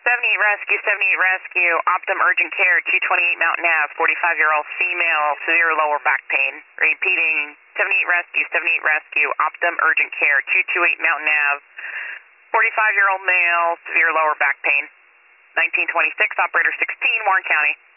78 Rescue, Optum Urgent Care, 228 Mountain Ave, 45-year-old female, severe lower back pain. Repeating, 78 Rescue, Optum Urgent Care, 228 Mountain Ave, 45-year-old male, severe lower back pain. 1926, operator 16, Warren County.